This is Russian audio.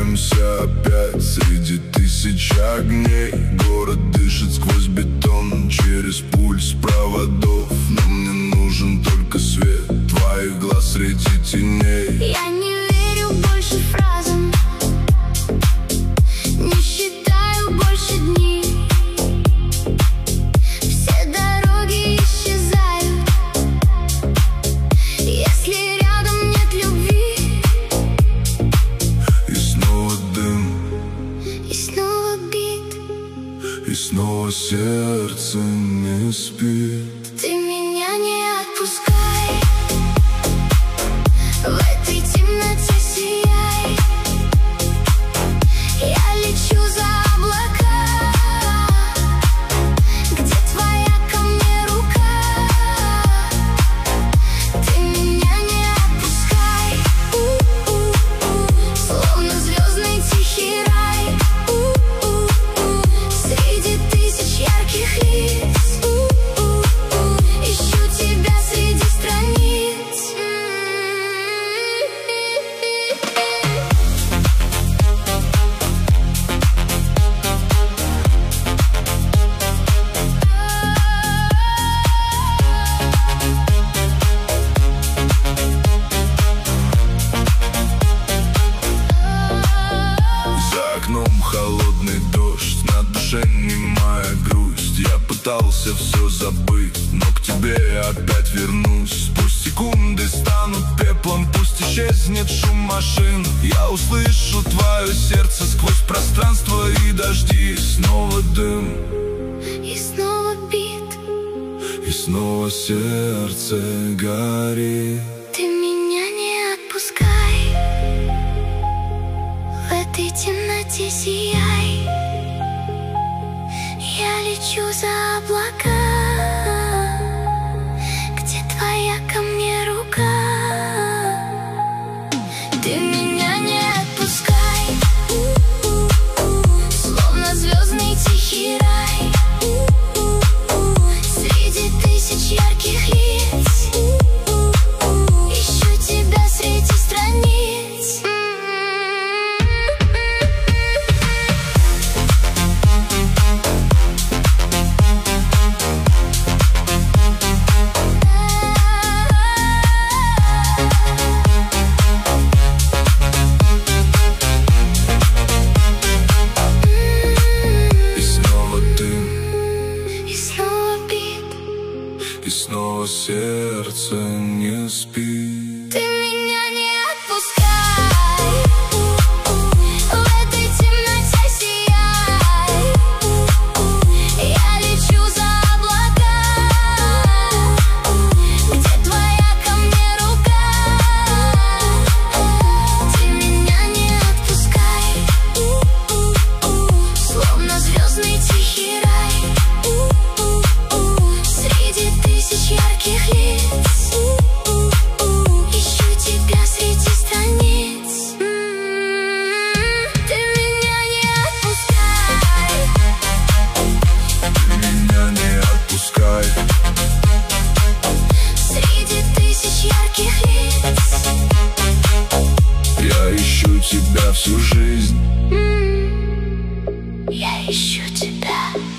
Встречаемся опять среди тысяч огней. Город дышит сквозь бетон, через пульс проводов. Но мне нужен только свет твоих глаз среди теней. Я не верю больше фразам, не считаю больше дней. Все дороги исчезают, если рядом нет любви. И снова дым, и снова бит, и снова сердце не спит. Ты меня не отпускай, в этой темноте сияй. Я лечу за облака, где твоя ко мне рука. Ты меня не отпускай, словно звездный тихий рай. Среди тысяч ярких лиц ищу тебя среди страниц. За окном холодный дождь, на душе немая грусть. Я пытался все забыть, но к тебе опять вернусь. Пусть секунды станут пеплом, пусть исчезнет шум машин. Я услышу твое сердце сквозь пространство и дожди. Снова дым, И снова бит, и снова сердце горит. ты меня не отпускай, в этой темноте сияй. Я лечу за облака, где твоя ко мне рука. Ты меня не отпускай, словно звездный тихий рай. Среди тысяч ярких лиц ищу тебя среди страниц. И снова дым, И снова бит, и снова сердце не спит. ты меня не отпускай, в этой темноте сияй. Я лечу за облака, где твоя ко мне рука. Ты меня не отпускай, словно звездный тихий рай. Среди тысяч ярких лиц ищу тебя среди страниц. Ты меня не отпускай, Меня не отпускай, среди тысяч ярких лиц я ищу тебя всю жизнь. я ищу тебя.